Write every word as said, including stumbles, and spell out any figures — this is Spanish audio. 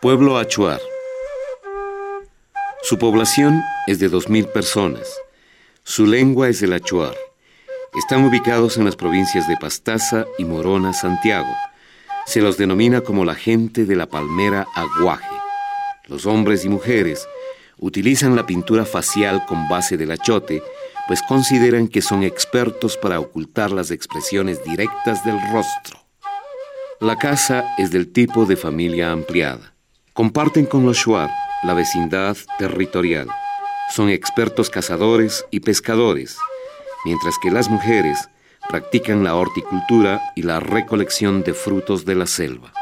Pueblo Achuar. Su población es de dos mil personas. Su lengua es el achuar. Están ubicados en las provincias de Pastaza y Morona, Santiago. Se los denomina como la gente de la palmera aguaje. Los hombres y mujeres utilizan la pintura facial con base del achote, pues consideran que son expertos para ocultar las expresiones directas del rostro. La casa es del tipo de familia ampliada. Comparten con los shuar la vecindad territorial. Son expertos cazadores y pescadores, mientras que las mujeres practican la horticultura y la recolección de frutos de la selva.